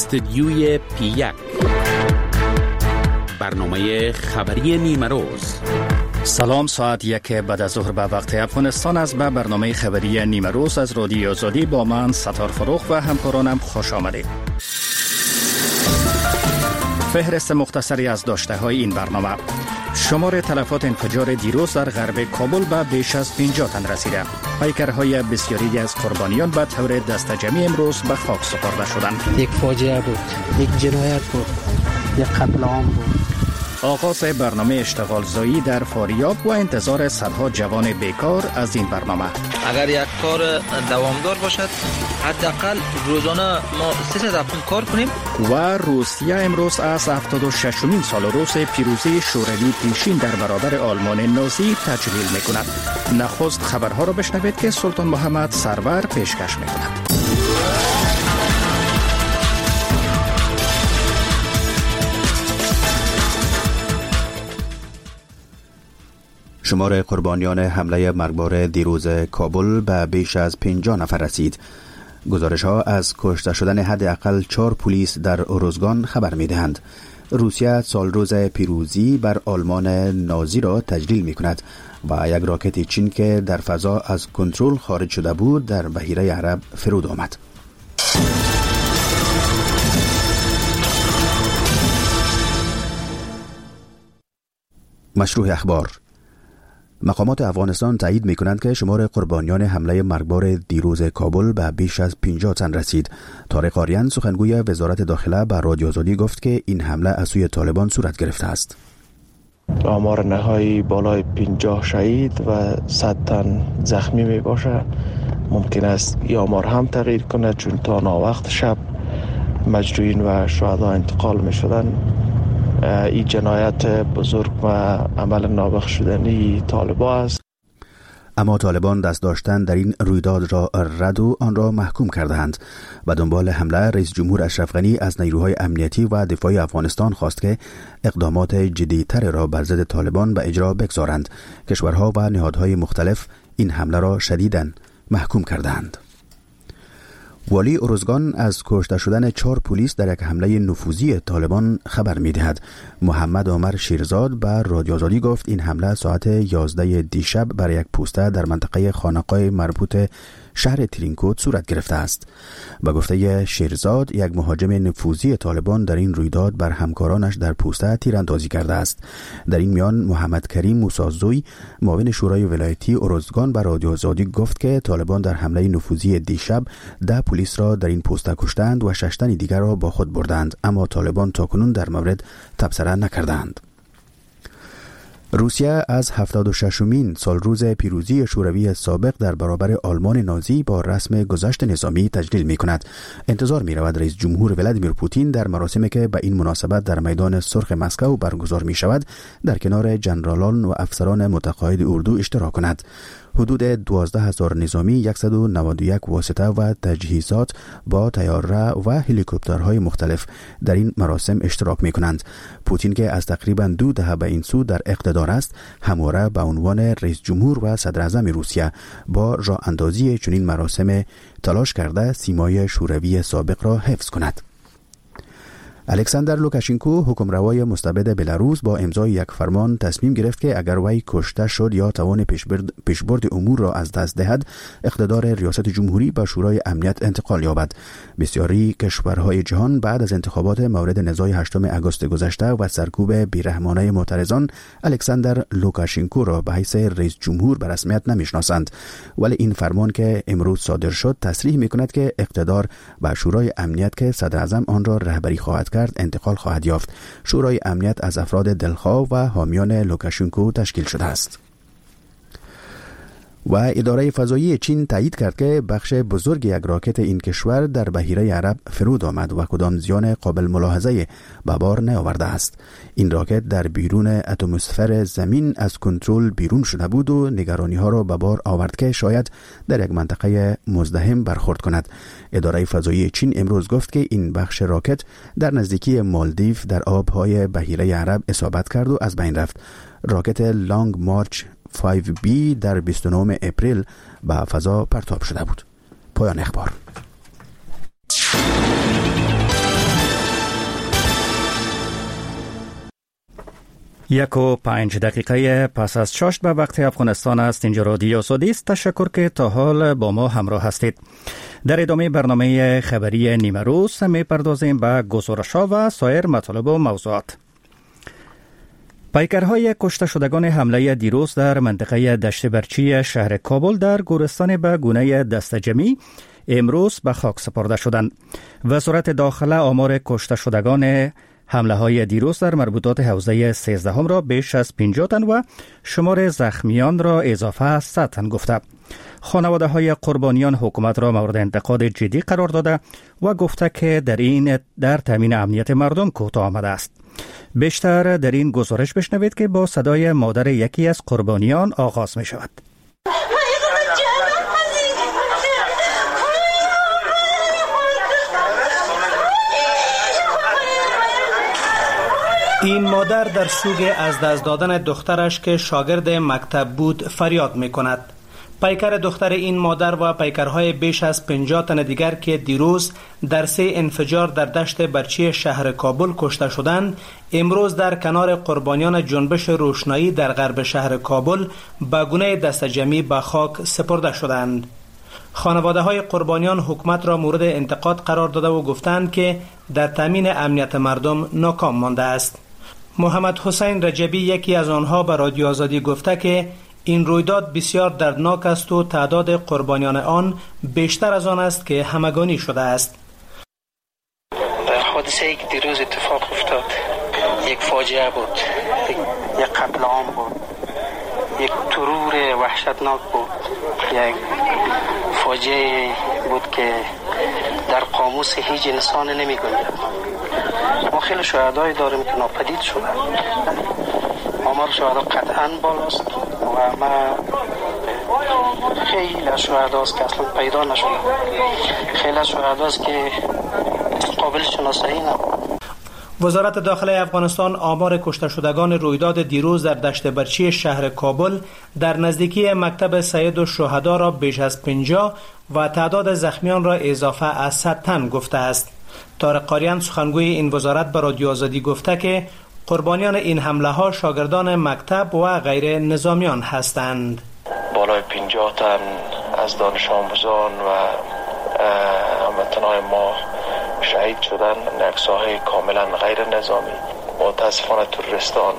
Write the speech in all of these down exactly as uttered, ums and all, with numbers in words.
استدیوی پی یک، برنامه خبری نیمه روز. سلام، ساعت یک بعد از ظهر به وقت افغانستان است. به برنامه خبری نیمه روز از رادیو آزادی با من ستار فروخ و همکارانم خوش آمدید. فهرست مختصری از داشته های این برنامه: شمار تلفات انفجار دیروز در غرب کابل به بیش از پنجاه تن رسیده. پیکرهای بسیاری از قربانیان به طور دست جمعی امروز به خاک سپرده شدند. یک فاجعه بود، یک جنایت بود، یک قتل عام بود. آغاز برنامه اشتغال زایی در فاریاب و انتظار صدها جوان بیکار از این برنامه. اگر یک کار دوامدار باشد، حداقل روزانه ما سه دقیقه کار کنیم. و روسیه امروز از هفتاد و ششمین سال روز پیروزی شوروی پیشین در برابر آلمان نازی تجلیل می‌کند. نخست خبرها را بشنوید که سلطان محمد سرور پیشکش می‌کند. شمار قربانیان حمله مرگبار دیروز کابل به بیش از پنجاه نفر رسید. گزارش ها از کشته شدن حداقل چهار پلیس در اروزگان خبر می دهند. روسیه سال روز پیروزی بر آلمان نازی را تجلیل می کند و یک راکت چین که در فضا از کنترل خارج شده بود در بحیره عرب فرود آمد. مشروع اخبار: مقامات افغانستان تایید می کنند که شمار قربانیان حمله مرگبار دیروز کابل به بیش از پنجاه تن رسید. طارق آریان سخنگوی وزارت داخله به رادیو آزادی گفت که این حمله از سوی طالبان صورت گرفته است. آمار نهایی بالای پنجاه شهید و صد تن زخمی می باشه. ممکن است این آمار هم تغییر کنه، چون تا ناوقت شب مجروحین و شهدا انتقال می شدن. این جنایت بزرگ و عمل نابخ شدنی طالبان است. اما طالبان دست داشتن در این رویداد را رد و آن را محکوم کردند. و دنبال حمله رئیس جمهور اشرف غنی از نیروهای امنیتی و دفاعی افغانستان خواست که اقدامات جدی‌تر را بر ضد طالبان به اجرا بگذارند. کشورها و نهادهای مختلف این حمله را شدیداً محکوم کردند. والی اروزگان از کشته شدن چهار پلیس در یک حمله نفوذی طالبان خبر می‌دهد. محمد عمر شیرزاد به رادیو آزادی گفت این حمله ساعت یازده دیشب بر یک پوسته در منطقه خانقاه مربوط شهر ترینکوت صورت گرفته است. به گفته شیرزاد، یک مهاجم نفوذی طالبان در این رویداد بر همکارانش در پوسته تیراندازی کرده است. در این میان محمد کریم موسازوی، معاون شورای ولایتی اروزگان، به رادیو آزادی گفت که طالبان در حمله نفوذی دیشب ده پلیس را در این پوسته کشتند و شش تن دیگر را با خود بردند، اما طالبان تاکنون در مورد تبصره نکردند. روسیه از هفتاد و ششمین سال روز پیروزی شوروی سابق در برابر آلمان نازی با رسم گذشت نظامی تجلیل می کند. انتظار می رود رئیس جمهور ولادیمیر پوتین در مراسمی که به این مناسبت در میدان سرخ مسکو برگزار می شود در کنار جنرالان و افسران متقاعد اردو اشتراک کند. حدود دوازده هزار نظامی، صد و نود و یک واسطه و تجهیزات با طیاره و هلیکوپترهای مختلف در این مراسم اشتراک می کنند. پوتین که از تقریباً دو دهه به این سو در اقتدار است، همواره به عنوان رئیس جمهور و صدر اعظم روسیه با راه اندازی چنین مراسم تلاش کرده سیمای شوروی سابق را حفظ کند. الکساندر لوکاشنکو، حکمروای مستبد بلاروس، با امضای یک فرمان تصمیم گرفت که اگر وی کشته شد یا توان پیشبرد امور را از دست دهد، اقتدار ریاست جمهوری به شورای امنیت انتقال یابد. بسیاری کشورهای جهان بعد از انتخابات مورد نزاع هشتم آگوست گذشته و سرکوب بیرحمانه معترضان، الکساندر لوکاشنکو را به حیث رئیس جمهور به رسمیت نمیشناسند. ولی این فرمان که امروز صادر شد تصریح میکند که اقتدار به شورای امنیت که صدر اعظم آن را رهبری خواهد کرد انتقال خواهد یافت. شورای امنیت از افراد دلخواه و حامیان لوکاشنکو تشکیل شده است. و اداره فضایی چین تایید کرد که بخش بزرگ یک راکت این کشور در بحیره عرب فرود آمد و کدام زیان قابل ملاحظه به بار نیاورده است. این راکت در بیرون اتمسفر زمین از کنترل بیرون شده بود و نگرانی ها را به بار آورد که شاید در یک منطقه مزدحم برخورد کند. اداره فضایی چین امروز گفت که این بخش راکت در نزدیکی مالدیو در آبهای بحیره عرب اصابت کرد و از بین رفت. راکت لانگ مارچ پنج بی در بیست و نه اپریل به فضا پرتاب شده بود. پایان اخبار. یک و پنج دقیقه پس از شش به وقت افغانستان است. اینجا رادیو سعودی است. تشکر که تا حال با ما همراه هستید. در ادامه برنامه خبری نیمه روز می پردازیم به گزارش‌ها و سایر مطالب و موضوعات. پیکرهای کشته شدگان حمله دیروز در منطقه دشت برچی شهر کابل در گورستان به گونه دستجمی امروز به خاک سپرده شدند. وزارت داخله آمار کشته شدگان حمله های دیروز در مربوطات حوزه سیزده هم را بیش از پنجاه تن و شمار زخمیان را اضافه صد تن گفته. خانواده های قربانیان حکومت را مورد انتقاد جدی قرار داده و گفته که در این در تامین امنیت مردم کوتاه آمده است. بیشتر در این گزارش بشنوید که با صدای مادر یکی از قربانیان آغاز می شود. این مادر در سوگ از دست دادن دخترش که شاگرد مکتب بود فریاد می کند. پیکر دختر این مادر و پیکرهای بیش از پنجاه تن دیگر که دیروز در سه انفجار در دشت برچی شهر کابل کشته شدند، امروز در کنار قربانیان جنبش روشنایی در غرب شهر کابل به گونه دستجمی به خاک سپرده شدند. خانواده های قربانیان حکومت را مورد انتقاد قرار داده و گفتند که در تامین امنیت مردم ناکام مانده است. محمد حسین رجبی یکی از آنها به رادیو آزادی گفته که این رویداد بسیار دردناک است و تعداد قربانیان آن بیشتر از آن است که همگانی شده است. در حادثه ای که دیروز اتفاق افتاد یک فاجعه بود، یک قتل عام بود، یک ترور وحشتناک بود، یک فاجعه بود که در قاموس هیچ انسان نمی گنجد. ما خیلی شهدای داریم که ناپدید شدن. آمار شهدا قطعا بالاست و ما خیلی از شهداست که اصلا پیدا نشدن. خیلی از شهداست که قابل شناسایی نبود. وزارت داخله افغانستان آمار کشته شدگان رویداد دیروز در دشت برچی شهر کابل در نزدیکی مکتب سید الشهدا را بیش از پنجاه و تعداد زخمیان را اضافه از صد تن گفته است. طارق قاریان سخنگوی این وزارت به رادیو آزادی گفته که قربانیان این حمله ها شاگردان مکتب و غیر نظامیان هستند. بالای پنجاه تن از دانش آموزان و هموطنان ما شهید شدن. نقصه‌های کاملا غیر نظامی. متاسفانه تروریستان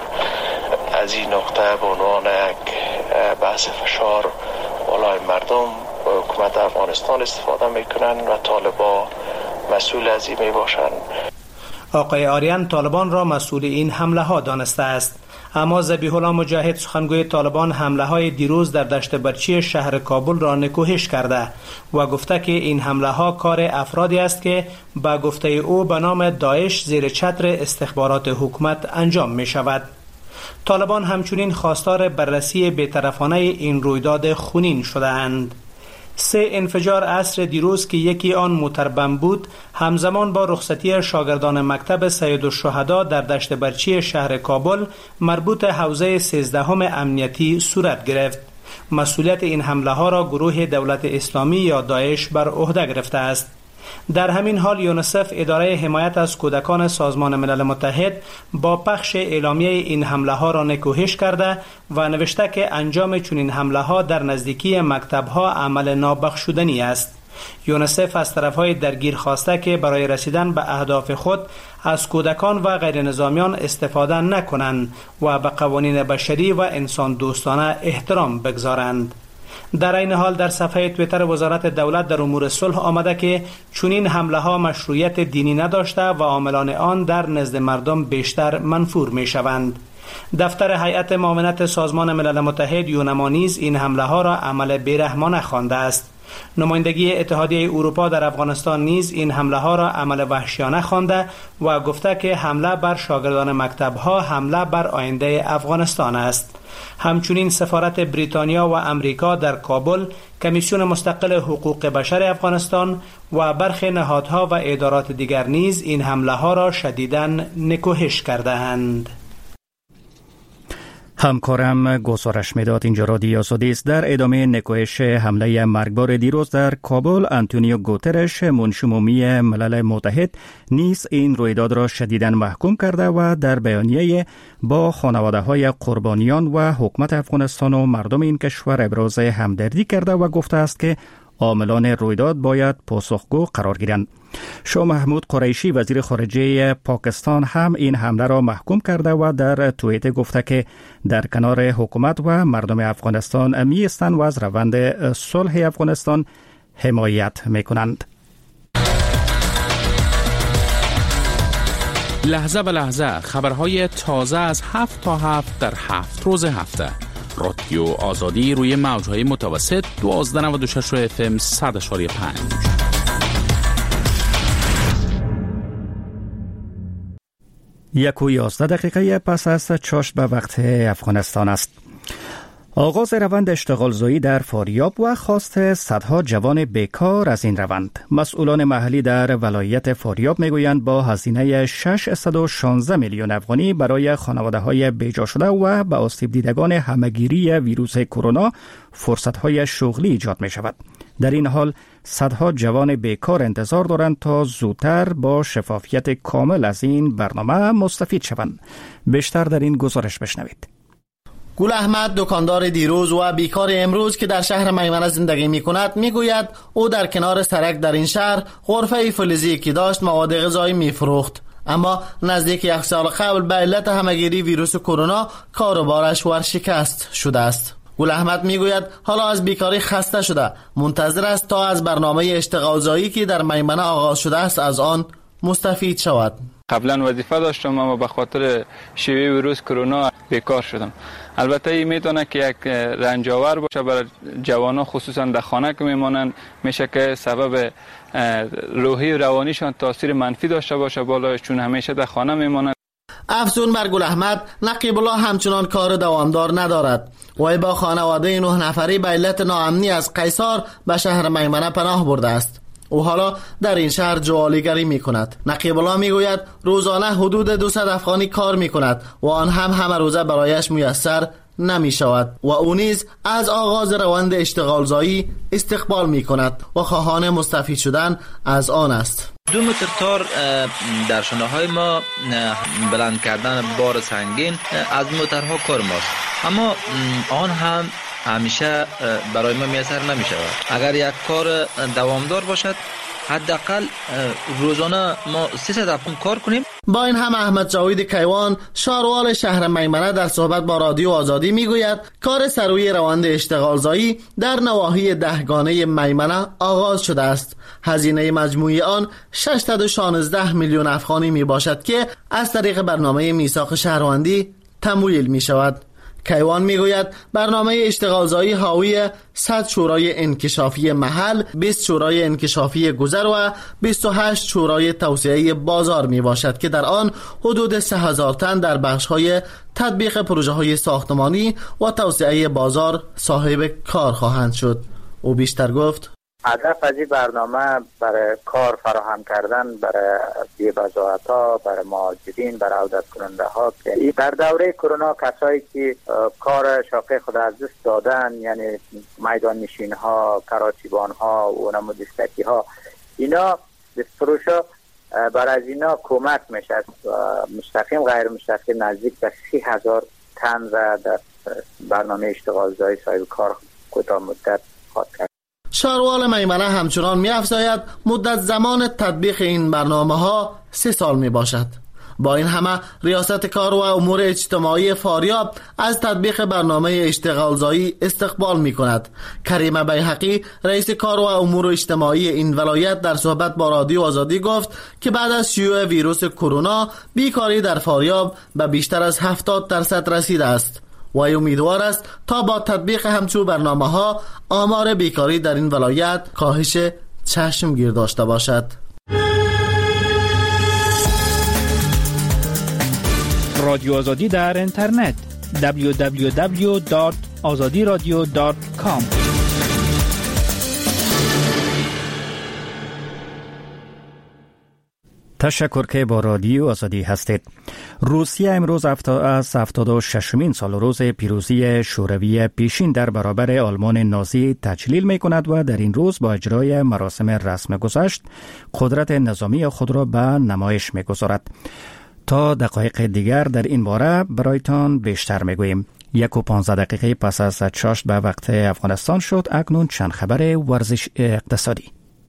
از این نقطه به عنوان یک بحث فشار بالای مردم و حکومت افغانستان استفاده میکنن و طالبان مسئول از این میباشند. آقای آریان طالبان را مسئول این حمله ها دانسته است، اما ذبیح الله مجاهد سخنگوی طالبان حمله های دیروز در دشت برچی شهر کابل را نکوهش کرده و گفته که این حمله ها کار افرادی است که با گفته او به نام داعش زیر چتر استخبارات حکومت انجام می شود. طالبان همچنین خواستار بررسی بی‌طرفانه این رویداد خونین شده اند. سه انفجار عصر دیروز که یکی آن موتر بم بود همزمان با رخصتی شاگردان مکتب سید الشهدا در دشت برچی شهر کابل مربوط حوزه سیزدهم امنیتی صورت گرفت. مسئولیت این حمله ها را گروه دولت اسلامی یا داعش بر عهده گرفته است. در همین حال یونیسف اداره حمایت از کودکان سازمان ملل متحد با پخش اعلامیه این حمله ها را نکوهش کرده و نوشته که انجام چنین حمله ها در نزدیکی مکتب ها عمل نابخشودنی است. یونیسف از طرفهای درگیر خواسته که برای رسیدن به اهداف خود از کودکان و غیر نظامیان استفاده نکنند و به قوانین بشری و انسان دوستانه احترام بگذارند. در این حال در صفحه توییتر وزارت دولت در امور صلح آمده که چنین حمله ها مشروعیت دینی نداشته و عاملان آن در نزد مردم بیشتر منفور می شوند. دفتر هیئت معاونت سازمان ملل متحد یونما نیز این حمله ها را عمل بیرحمانه خوانده است. نمایندگی اتحادیه اروپا در افغانستان نیز این حمله ها را عمل وحشیانه خوانده و گفته که حمله بر شاگردان مکتب ها حمله بر آینده افغانستان است. همچنین سفارت بریتانیا و امریکا در کابل، کمیسیون مستقل حقوق بشر افغانستان و برخی نهادها و ادارات دیگر نیز این حمله ها را شدیداً نکوهش کرده اند. همکارم گزارش میداد. اینجا رادیو آزادی است. در ادامه نکوهش حمله مرگبار دیروز در کابل، آنتونیو گوترش منشی عمومی ملل متحد نیز این رویداد را شدیداً محکوم کرده و در بیانیه با خانواده های قربانیان و حکومت افغانستان و مردم این کشور ابراز همدردی کرده و گفته است که عاملان رویداد باید پاسخگو قرار گیرند. شاه محمود قریشی وزیر خارجه پاکستان هم این حمله را محکوم کرده و در توییت گفته که در کنار حکومت و مردم افغانستان می ایستند و از روند صلح افغانستان حمایت می کنند. لحظه به لحظه خبرهای تازه از هفت تا هفت در هفت روز هفته. رادیو آزادی روی موجهای متوسط دوازده نود و شش اف ام صد و پنج. یک و یازده دقیقه پس از چاشت به وقت افغانستان است. آغاز روند اشتغالزایی در فاریاب و خواست صدها جوان بیکار از این روند. مسئولان محلی در ولایت فاریاب میگویند با هزینه ششصد و شانزده میلیون افغانی برای خانواده‌های بیجا شده و به آسیب دیدگان همه‌گیری ویروس کرونا فرصت‌های شغلی ایجاد می شود. در این حال صدها جوان بیکار انتظار دارند تا زودتر با شفافیت کامل از این برنامه مستفید شوند. بیشتر در این گزارش بشنوید. گل احمد، دکاندار دیروز و بیکار امروز که در شهر میمنه زندگی می کند، می گوید او در کنار سرک در این شهر غرفه فلزی که داشت مواد غذایی می فروخت، اما نزدیک یک سال قبل به علت همه‌گیری ویروس کرونا کاروبارش ورشکست شده است. گل احمد می گوید حالا از بیکاری خسته شده، منتظر است تا از برنامه اشتغالزایی که در میمنه آغاز شده است از آن مستفید شود. قبلا وظیفه داشتم اما به خاطر شیوع ویروس کرونا بیکار شدم. البته این میتونه که یک رنجاور باشه برای جوانان، خصوصا در خانه که میمانند، میشه که سبب روحی و روانیشان تاثیر منفی داشته باشه بالا، چون همیشه در خانه میمانند. افزون بر گل احمد، نقیب الله همچنان کار دوامدار ندارد. وی با خانواده نه نفری به علت ناامنی از قیصار به شهر میمنه پناه برده است. او حالا در این شهر جوالیگری می کند. نقیب الله می گوید روزانه حدود دویست افغانی کار می کند و آن هم همه روزه برایش میسر نمی شود و او نیز از آغاز روند اشتغالزایی استقبال می کند و خواهان مستفید شدن از آن است. دو متر تار در شانه های ما بلند کردن بار سنگین از موترها کار ماست، اما آن هم همیشه برای ما میسر نمی شود. اگر یک کار دوامدار باشد حداقل روزانه ما سیصد افغان کار کنیم. با این هم احمد جاوید کیوان، شاروال شهر میمنه، در صحبت با رادیو آزادی میگوید کار سروی روند اشتغالزایی در نواحی دهگانه میمنه آغاز شده است. هزینه مجموعی آن ششصد و شانزده میلیون افغانی می باشد که از طریق برنامه میثاق شهروندی تمویل می شود. کیوان میگوید برنامه اشتغالزایی حاوی صد شورای انکشافی محل، بیست شورای انکشافی گذر و بیست و هشت شورای توسعه بازار می باشد که در آن حدود سه هزار تن در بخش‌های تطبیق پروژه های ساختمانی و توسعه بازار صاحب کار خواهند شد. او بیشتر گفت هدف از این برنامه برای کار فراهم کردن برای بی‌بضاعت‌ها، برای مهاجرین، برای عودت کننده ها که در دوره کرونا کسایی که کار شاقه خود از دست دادن، یعنی میدان نشین ها، کراچیبان ها و نمودستکی ها، اینا دست فروش ها برای از اینا کمک میشه. مستقیم غیر مستقیم نزدیک به سی هزار تن را در برنامه اشتغالزایی صاحب کار کوتاه مدت خواهد کرد. شاروال میمنه همچنان می افزاید مدت زمان تطبیق این برنامه ها سه سال می باشد. با این همه ریاست کار و امور اجتماعی فاریاب از تطبیق برنامه اشتغالزایی استقبال می کند. کریم بیحقی رئیس کار و امور اجتماعی این ولایت در صحبت با رادیو آزادی گفت که بعد از شیوع ویروس کرونا بیکاری در فاریاب به بیشتر از هفتاد درصد رسیده است و امیدوار است تا با تطبیق همچون برنامه ها آمار بیکاری در این ولایت کاهش چشمگیر داشته باشد. رادیو آزادی در اینترنت دبلیو دبلیو دبلیو دات آزادی رادیو دات کام. تشکر که با رادیو آزادی هستید. روسیه امروز از هفتاد و ششمین سال روز پیروزی شوروی پیشین در برابر آلمان نازی تجلیل می کند و در این روز با اجرای مراسم رسم گذشت قدرت نظامی خود را به نمایش می گذارد. تا دقایق دیگر در این باره برایتان بیشتر می گوییم. یک و پانزده دقیقه پس از چاشت به وقت افغانستان شد. اکنون چند خبر ورزش اقتصادی.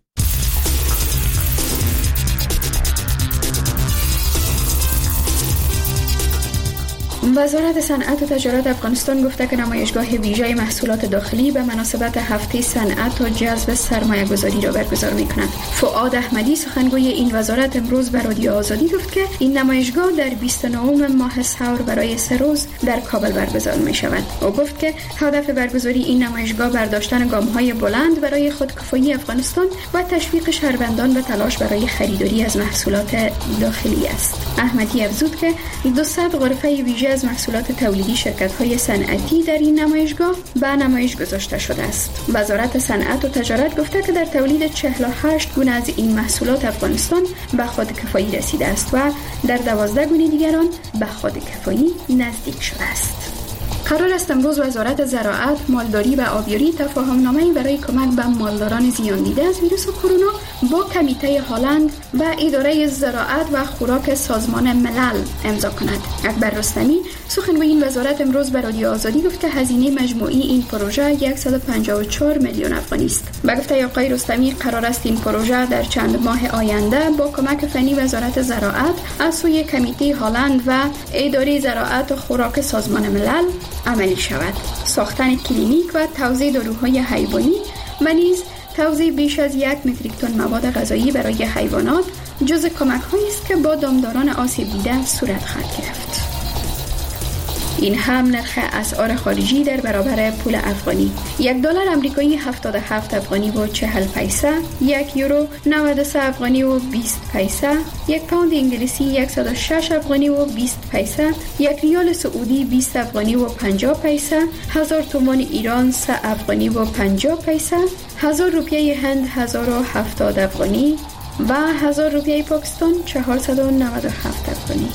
وزارت صنعت و تجارت افغانستان گفته که نمایشگاه ویژه محصولات داخلی به مناسبت هفته صنعت و جذب سرمایه گذاری را برگزار می کند. فؤاد احمدی سخنگوی این وزارت امروز به رادیو آزادی گفت که این نمایشگاه در بیست و نهم ماه سور برای سه روز در کابل برگزار می شود. او گفت که هدف برگزاری این نمایشگاه برداشتن گام‌های بلند برای خودکفایی افغانستان و تشویق شهروندان به تلاش برای خریداری از محصولات داخلی است. احمدی افزود که دویست غرفه ویژه از محصولات تولیدی شرکت‌های صنعتی در این نمایشگاه به نمایش گذاشته شده است. وزارت صنعت و تجارت گفته که در تولید چهل و هشت گونه از این محصولات افغانستان به خودکفایی رسیده است و در دوازده گونه دیگر آن به خودکفایی نزدیک شده است. قرار است امروز وزارت زراعت، مالداری و آبیاری تفاهم‌نامه‌ای برای کمک به مالداران زیان دیده از ویروس کرونا با کمیته هالند و اداره زراعت و خوراک سازمان ملل امضا کند. اکبر رستمی سخنگوی این وزارت امروز به رادیو آزادی گفت که هزینه مجموعی این پروژه صد و پنجاه و چهار میلیون افغانی است. به گفته آقای رستمی قرار است این پروژه در چند ماه آینده با کمک فنی وزارت زراعت از سوی کمیته هالند و اداره زراعت و خوراک سازمان ملل عملی شود. ساختن کلینیک و توزیع داروهای حیوانی و نیز توزیع بیش از یک متریک تن مواد غذایی برای حیوانات جز کمک‌هایی است که با دامداران آسیب دیده صورت خواهد گرفت. این هم نرخ اسعار خارجی در برابر پول افغانی: یک دلار آمریکایی هفتاد و هفت افغانی و چهل پیسه، یک یورو نود و سه افغانی و بیست پیسه، یک پوند انگلیسی صد و شش افغانی و بیست پیسه، یک ریال سعودی بیست افغانی و پنجاه پیسه، هزار تومان ایران سه افغانی و پنجاه پیسه، هزار روپیه هند هزار و هفتاد افغانی و هزار روپیه پاکستان چهارصد و نود و هفت افغانی.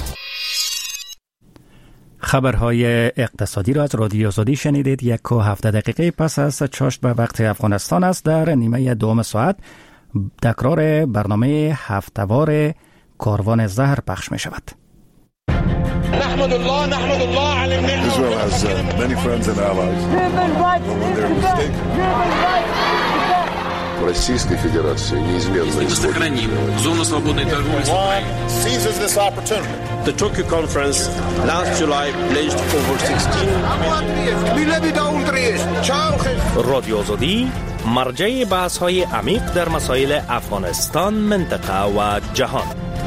خبرهای اقتصادی را از رادیو آزادی شنیدید. یک و هفده دقیقه پس از چاشت به وقت افغانستان است. در نیمه دوم ساعت تکرار برنامه هفتهوار کاروان زهر پخش می شود. نحمد الله نحمد الله على النعمة. Israel has uh, many friends and allies. When they're mistaken. Российской Федерации неизменно сохраним зону свободной торговли с Украиной. Seizes this opportunity. The Tokyo conference last July pledged over sixteen. رادیو آزادی مرجع بحث‌های عمیق در مسائل افغانستان، منطقه و جهان.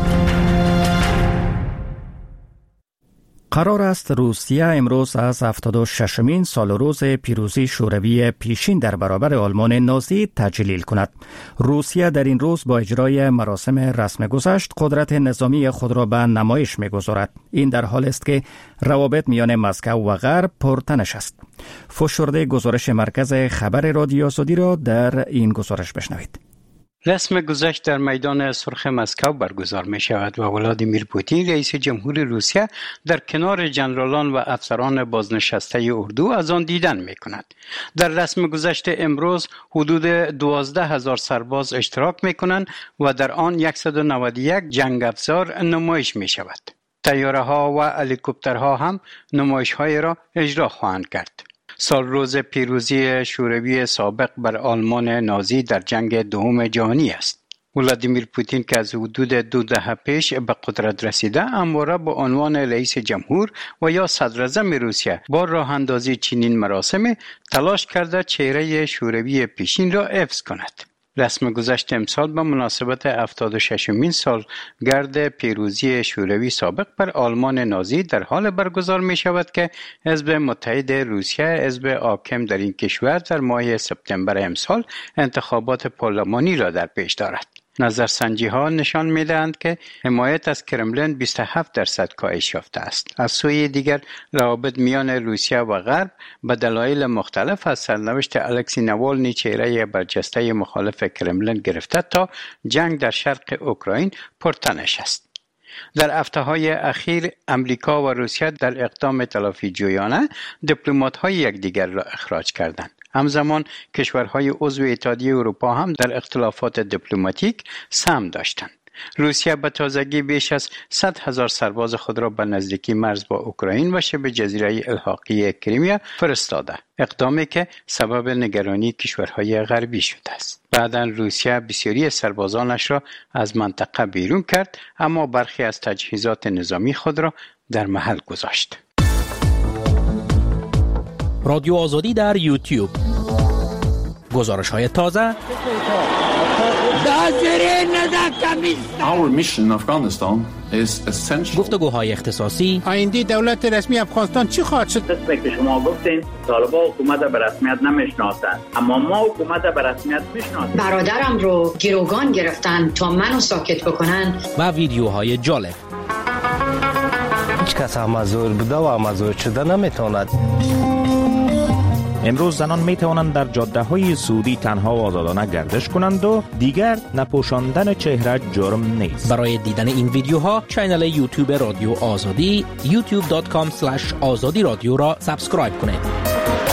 قرار است روسیه امروز از هفتاد و ششمین سال روز پیروزی شوروی پیشین در برابر آلمان نازی تجلیل کند. روسیه در این روز با اجرای مراسم رسم گذشت قدرت نظامی خود را به نمایش می‌گذارد. این در حال است که روابط میان مسکو و غرب پرتنش است. فشرده گزارش مرکز خبر رادیو آزادی را در این گزارش بشنوید. رسم گذشت در میدان سرخ مسکو برگزار می شود و ولادیمیر پوتین رئیس جمهور روسیه در کنار جنرالان و افسران بازنشسته اردو از آن دیدن می کند. در رسم گذشت امروز حدود دوازده هزار سرباز اشتراک می کنند و در آن صد و نود و یک جنگ افزار نمایش می شود. طیاره ها و هلیکوپترها هم نمایش های را اجرا خواهند کرد. سال روز پیروزی شوروی سابق بر آلمان نازی در جنگ دوم جهانی است. ولادیمیر پوتین که از حدود دو دهه پیش به قدرت رسیده همواره با عنوان رئیس جمهور و یا صدراعظم روسیه با راه اندازی چنین مراسم تلاش کرده چهره شوروی پیشین را حفظ کند. رسم گذشت امسال به مناسبت هفتاد و ششمین سالگرد پیروزی شوروی سابق بر آلمان نازی در حال برگزار می شود که حزب متحد روسیه، حزب حاکم در این کشور، در ماه سپتامبر امسال انتخابات پارلمانی را در پیش دارد. نظرسنجی ها نشان می‌دهند که حمایت از کرملین بیست و هفت درصد کاهش یافته است. از سوی دیگر روابط میان روسیه و غرب به دلایل مختلف از سرنوشت الکسی نوالنی چهره برجسته مخالف کرملین گرفته تا جنگ در شرق اوکراین پرتنش است. در هفته‌های اخیر امریکا و روسیه در اقدام تلافی جویانه دیپلمات‌های یکدیگر را اخراج کردند. همزمان کشورهای عضو اتحادیه اروپا هم در اختلافات دیپلماتیک سهم داشتند. روسیه به تازگی بیش از صد هزار سرباز خود را به نزدیکی مرز با اوکراین و شبه جزیره الحاقی کریمیا فرستاده، اقدامی که سبب نگرانی کشورهای غربی شده است. بعداً روسیه بسیاری سربازانش را از منطقه بیرون کرد، اما برخی از تجهیزات نظامی خود را در محل گذاشت. رادیو آزادی در یوتیوب. گزارش های تازه. Our mission in Afghanistan is essential. گفتگوهای اختصاصی. آینده دولت رسمی افغانستان چی خواهد شد؟ دست که شما گفتین طالبان حکومت به رسمیت نمیشناسند، اما ما حکومت به رسمیت میشناسیم. برادرم رو گروگان گرفتن تا منو ساکت بکنن. و ویدیوهای جالب. هیچ کس مزور بوده و مزور شده نمیتواند. امروز زنان می توانند در جاده های سعودی تنها و آزادانه گردش کنند و دیگر نپوشاندن چهره جرم نیست. برای دیدن این ویدیوها کانال یوتیوب رادیو آزادی یوتیوب دات کام اسلش آزادی رادیو را سابسکرایب کنید.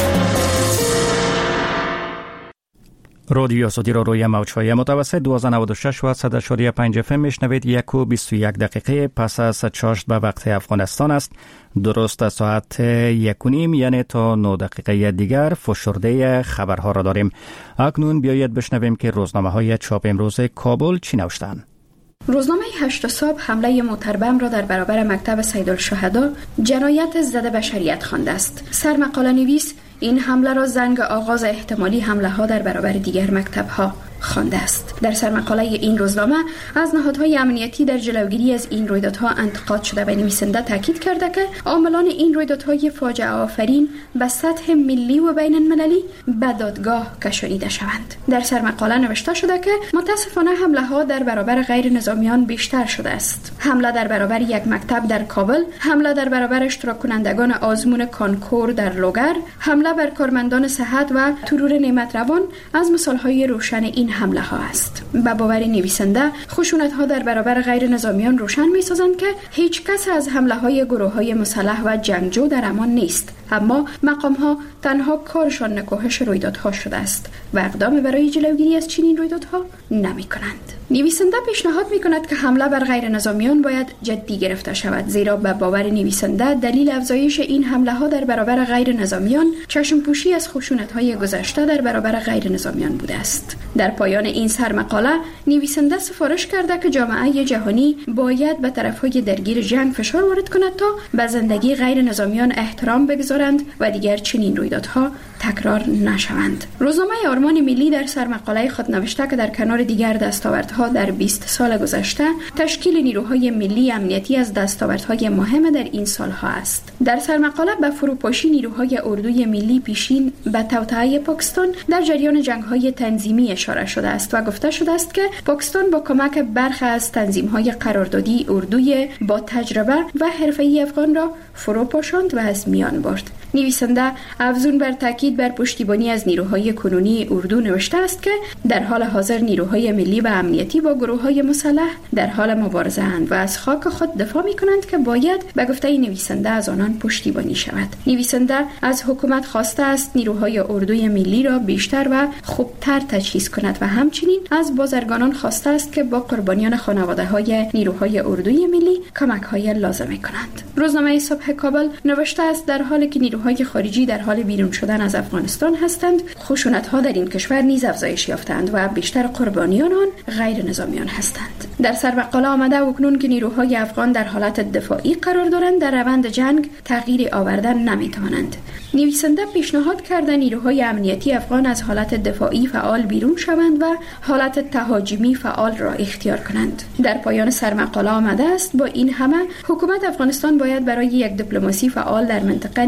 رادیو آزادی را روی موج‌های متوسط دویست و نود و شش و صد و چهار و پنج اف ام میشنوید. یک و بیست و یک دقیقه پس از چاشت به وقت افغانستان است. درست ساعت یک و نیم یعنی تا نه دقیقه دیگر فشرده خبرها را داریم. اکنون بیایید بشنویم که روزنامه های چاپ امروز کابل چی نوشتند. روزنامه هشت صبح حمله موتربم را در برابر مکتب سیدالشهدا جنایت ضد بشریت خوانده است. سرمقاله نویس این حمله را زنگ آغاز احتمالی حمله ها در برابر دیگر مکتب ها خوانده است. در سرمقاله این روزنامه از نهادهای امنیتی در جلوگیری از این رویدادها انتقاد شده و نویسنده تاکید کرده که عاملان این رویدادهای فاجعه آفرین به سطح ملی و بین المللی به دادگاه کشانیده شوند. در سرمقاله نوشته شده که متاسفانه حمله ها در برابر غیر نظامیان بیشتر شده است. حمله در برابر یک مکتب در کابل، حمله در برابر اشتراک کنندگان آزمون کانکور در لوگر، حمله بر کارمندان صحت و ترور نعمت روان از مثالهای روشن این حمله ها است. به باور نویسنده خشونت ها در برابر غیر نظامیان روشن می سازند که هیچ کس از حمله های گروه های مسلح و جنگجو در امان نیست، اما مقام ها تنها کارشان نکوهش رویدادها شده است و اقدام برای جلوگیری از چنین رویدادها نمی کنند. نویسنده پیشنهاد می کند که حمله بر غیر نظامیان باید جدی گرفته شود، زیرا به باور نویسنده دلیل افزایش این حمله ها در برابر غیر نظامیان چشم پوشی از خشونت های گذشته در برابر غیر نظامیان بوده است. در پایان این سرمقاله نویسنده سفارش کرده که جامعه جهانی باید به طرفهای درگیر جنگ فشار وارد کند تا به زندگی غیر نظامیان احترام بگذارند و دیگر چنین رویدادها تکرار نشوند. روزنامه آرمان ملی در سرمقاله خود نوشته که در کنار دیگر دستاوردها در بیست سال گذشته تشکیل نیروهای ملی امنیتی از دستاوردهای مهم در این سالها است. در سرمقاله به فروپاشی نیروهای اردوی ملی پیشین به توطئه پاکستان در جریان جنگ‌های تنظیمی اشاره شده است و گفته شده است که پاکستان با کمک برخی از تنظیم‌های قراردادی اردوی با تجربه و حرفه‌ای افغان را فروپاشاند و از میان برد. نویسنده افزون بر تاکید بر پشتیبانی از نیروهای کنونی اردو نوشته است که در حال حاضر نیروهای ملی و امنیتی با گروه‌های مسلح در حال مبارزه اند و از خاک خود دفاع می‌کنند که باید به گفته نویسنده از آنان پشتیبانی شود. نویسنده از حکومت خواسته است نیروهای اردوی ملی را بیشتر و خوبتر تجهیز کند و همچنین از بازرگانان خواسته است که با قربانیان خانواده‌های نیروهای اردوی ملی کمک‌های لازمه کنند. روزنامه صبح کابل نوشته است در حالی که نیروهای خارجی در حال بیرون شدن از افغانستان هستند، خشونت‌ها در این کشور نیز افزایش یافتند و بیشتر قربانیان آن غیر نظامیان هستند. در سرمقاله آمده اکنون که نیروهای افغان در حالت دفاعی قرار دارند در روند جنگ تغییری آوردن نمی‌توانند. نویسنده پیشنهاد کرده نیروهای امنیتی افغان از حالت دفاعی فعال بیرون شوند و حالت تهاجمی فعال را اختیار کنند. در پایان سرمقاله آمده است با این همه حکومت افغانستان باید برای یک دیپلماسی فعال در منطقه نیز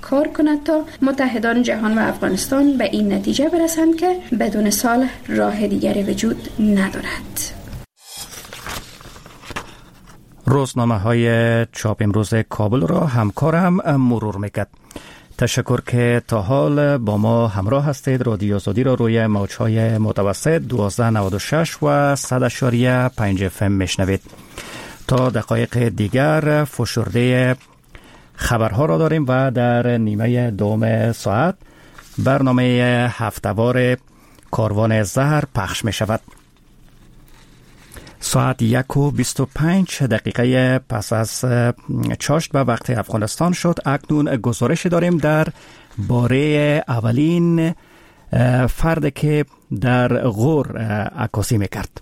کار کند تا متحدان جهان و افغانستان به این نتیجه برسند که بدون صلح راه دیگری وجود ندارد. روزنامه های چاپ امروز کابل را همکارم مرور میکرد. تشکر که تا حال با ما همراه هستید. رادیو آزادی را روی موج‌های متوسط دوازده نود و شش و صد اشاریه پنج اف ام میشنوید. تا دقایق دیگر فشرده خبرها را داریم و در نیمه دوم ساعت برنامه هفته‌وار کاروان زهر پخش می شود. ساعت یک و بیست و پنج دقیقه پس از چاشت به وقت افغانستان شد. اکنون گزارش داریم در باره اولین فرد که در غور عکاسی میکرد.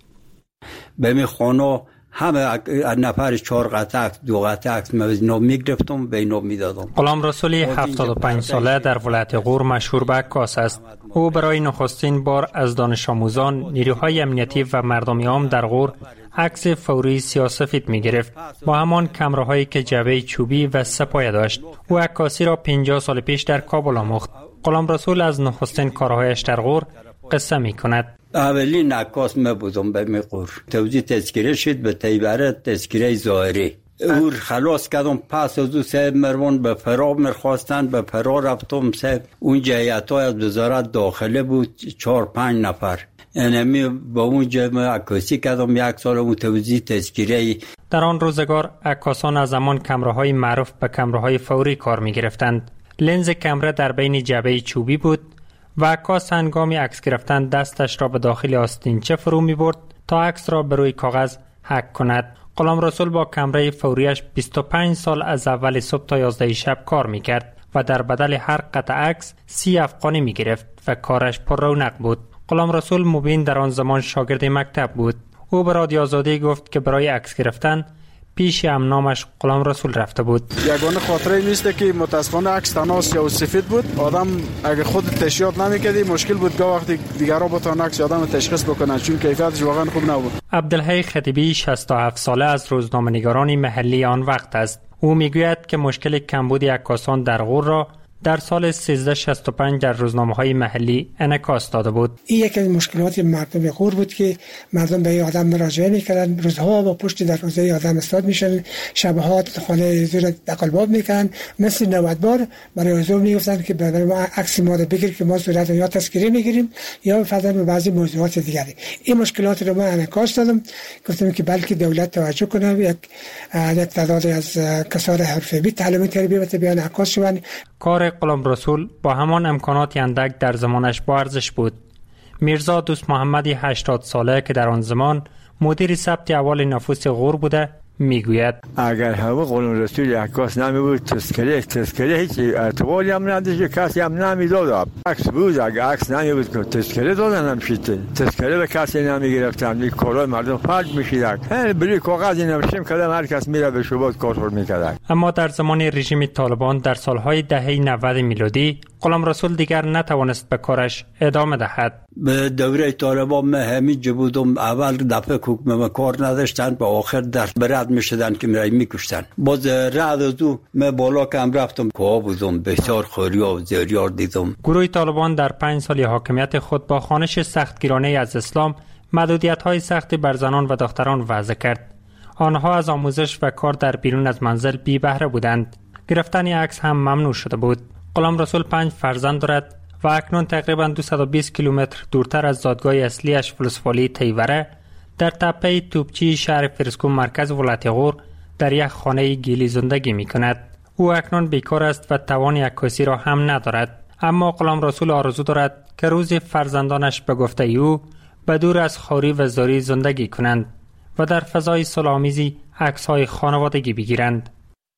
به می خانه همه نفر چهار قطعه دو قطعه اینا میگرفتم به اینا میدادم. غلام رسولی هفتاد و پنج ساله در ولایت غور مشهور به عکاس است. او برای نخستین بار از دانش آموزان، نیروهای امنیتی و مردم عام در غور عکس فوری سیاه‌سفید می‌گرفت با همان کامراهایی که جعبه چوبی و سه‌پایه داشت. او عکاسی را پنجاه سال پیش در کابل آموخت. غلام رسول از نخستین کارهایش در غور قصه می‌کند. اولین عکاس ما بودم به غور. توزیع تذکره شد به تیبره تذکره ظاهری. او خلاص کردم پس از او سه مروان به فرار می‌خواستن به فرار رفتم. سه اون جهیت‌های از وزارت داخله بود چهار پنج نفر. یعنی با اون جمع عکاسی کردم یک سال اون توزیع تذکره. در آن روزگار عکاسان از همان کامراهای معروف به کامراهای فوری کار می‌گرفتند. لنز کامرا در بین جعبه چوبی بود و عکاس هنگامی عکس گرفتن دستش را به داخل آستینچه فرو می‌برد تا عکس را بر روی کاغذ حک کند. غلام رسول با کامرای فوریش بیست و پنج سال از اول صبح تا یازده شب کار می‌کرد و در بدل هر قطعه عکس سی افغانی می‌گرفت و کارش پر رونق بود. غلام رسول مبین در آن زمان شاگرد مکتب بود. او به رادیو آزادی گفت که برای عکس گرفتن پیش امنامش غلام رسول رفته بود. یگانه خاطره نیست که متاسفانه عکس تنها سیاه و سفید بود. آدم اگه خود تشریحات نمی‌کردی مشکل بود که وقتی دیگرها بتونن عکس آدم تشخیص بکنن چون کیفیتش واقعا خوب نبود. عبدالحی خطیبی شصت و هفت ساله از روزنامه‌نگاران محلی آن وقت است. او میگوید که مشکل کمبود عکاسان در غور را در سال سیزده شصت و پنج در روزنامه‌های محلی انعکاس داده بود. این یکی از مشکلات مردم غور بود که مردم به آدم مراجعه می‌کردند، روزها با پشت در روزه آدم استاد میشن، شبها خانه زیر دقلباب میکنن، مثل نود بار برای حضور میگفتن که برای ما عکس ما رو بگیر که ما صورت یا تذکره میگیریم یا فرضاً به بعضی موضوعات دیگری. این مشکلات رو ما انعکاس دادم، گفتم که بلکه دولت توجه کنه، یک یک تعداد از کسان حرفه‌ای تعلیم تربیت به بیان عکاس شوند. کار غلام رسول با همان امکانات اندک در زمانش با ارزش بود. میرزا دوست محمدی هشتاد ساله که در آن زمان مدیر ثبت احوال نفوس غور بوده میگوید اگر هوا غلام رسول عکاس نمی بود تذکره تذکره هیچ اعتباری هم نداشت، کسی هم نمیداد. عکس بود اگر عکس نمی بود که تذکره دادن نمیشد، تذکره به کسی نمی گرفتن، یک کارای مردم فرج میشید. هر بری کاغذی نمیشیم کدام هر کس میره به شبات کار میکرد. اما در زمان رژیم طالبان در سالهای دهه نود میلادی غلام رسول دیگر نتوانست به کارش ادامه دهد. به دوره طالبان من همینجا بودم. اول دفعه حکم کار نداشتن، به آخر در برد میشدن که میرای میکشتن. باز رد از او من بالا کم رفتم که بودم بسیار خوری و زیریار دیدم. گروه طالبان در پنج سال حاکمیت خود با خوانش سختگیرانه از اسلام محدودیت های سختی بر زنان و دختران وضع کرد. آنها از آموزش و کار در بیرون از منزل بی بهره بودند. گرفتن عکس هم ممنوع شده بود. غلام رسول پنج فرزند دارد و اکنون تقریباً دویست و بیست کیلومتر دورتر از زادگاه اصلیش فلسفالی تیوره در تپه توپچی شهر فرسکو مرکز ولایت غور در یک خانه گیلی زندگی می کند. او اکنون بیکار است و توان عکاسی را هم ندارد. اما غلام رسول آرزو دارد که روزی فرزندانش به گفته او به دور از خواری و زاری زندگی کنند و در فضای صلح‌آمیزی عکس‌های خانوادگی بگیرند.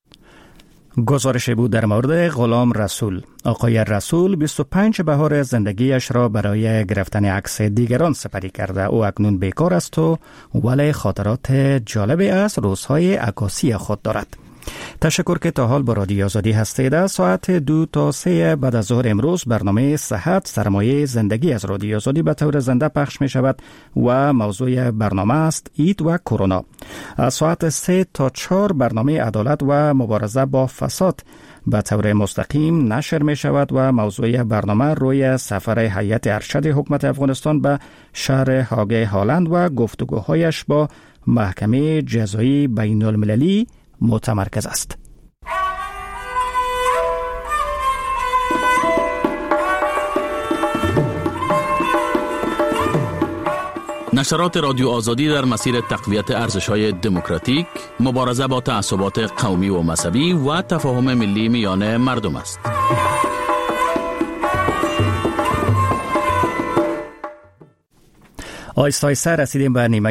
گزارش بود در مورد غلام رسول. آقای رسول بیست و پنج بهار زندگیش را برای گرفتن عکس دیگران سپری کرده. او اکنون بیکار است و ولی خاطرات جالبی از روزهای عکاسی خود دارد. تشکر که تا حال با رادیو آزادی هستید. ساعت دو تا سه بعد از ظهر امروز برنامه صحت سرمایه زندگی از رادیو آزادی به طور زنده پخش می شود و موضوع برنامه است اید و کرونا. از ساعت سه تا چهار برنامه عدالت و مبارزه با فساد به طور مستقیم نشر می شود و موضوع برنامه روی سفر هیئت ارشد حکومت افغانستان به شهر هاگ هالند و گفتگوهایش با محکمه جزایی بین المللی متمرکز است. نشرات رادیو آزادی در مسیر تقویت ارزش‌های دموکراتیک، مبارزه با تعصبات قومی و مذهبی و تفاهم ملی میان مردم است. آیسته آیسته رسیدیم به نیمه